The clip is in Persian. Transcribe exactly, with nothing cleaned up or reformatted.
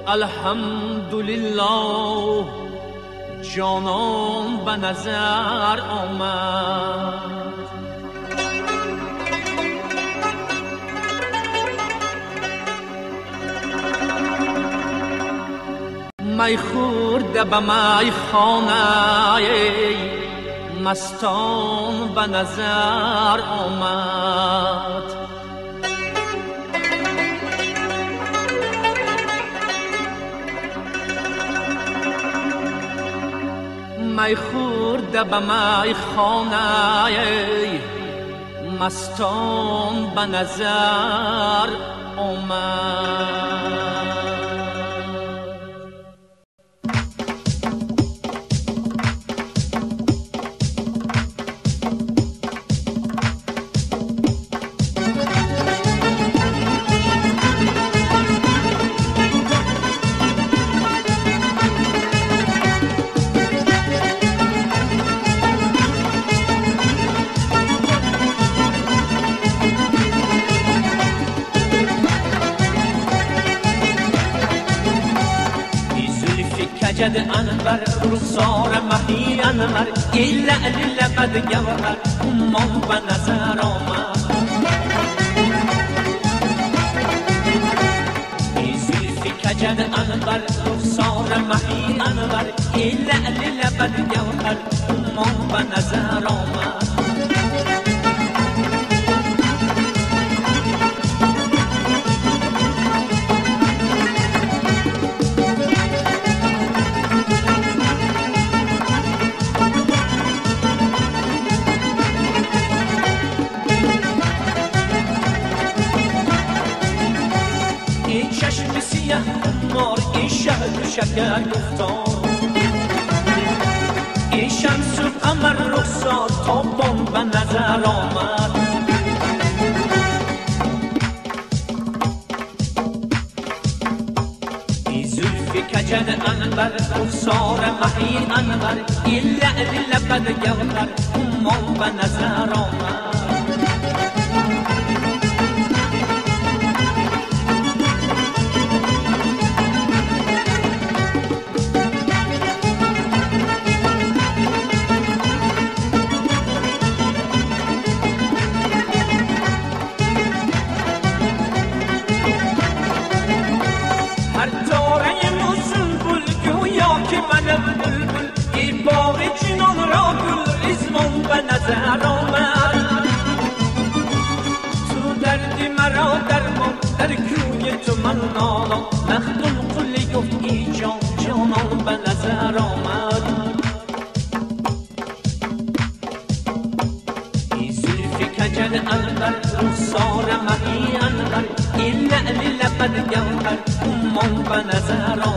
الحمدلله جانان به نظر آمد. می خورده به می خانه مستان به نظر آمد. می خورده به می خانه مستان به نظر آمد. جد انور رخسار مهی انور ای لعل لبد گوهر امان به نظر آمد. ای زلفی کجد انور رخسار مهی انور ای لعل لبد گوهر امان به نظر آمد. این شهد شکر گفتار این شمس و قمر رخسار تابان به نظر آمد. این زلف کجد انور رخسار مهی انور این لعل لبد گوهر امان به نظر آمد. تو دردی مرا درمان در کوی تو من نالم مخدوم قلی گفت ای جان جانان به نظر آمد. ای زلفی کجد انور رخسار مهی انور ای لعل لبد گوهر امان به نظر آمد.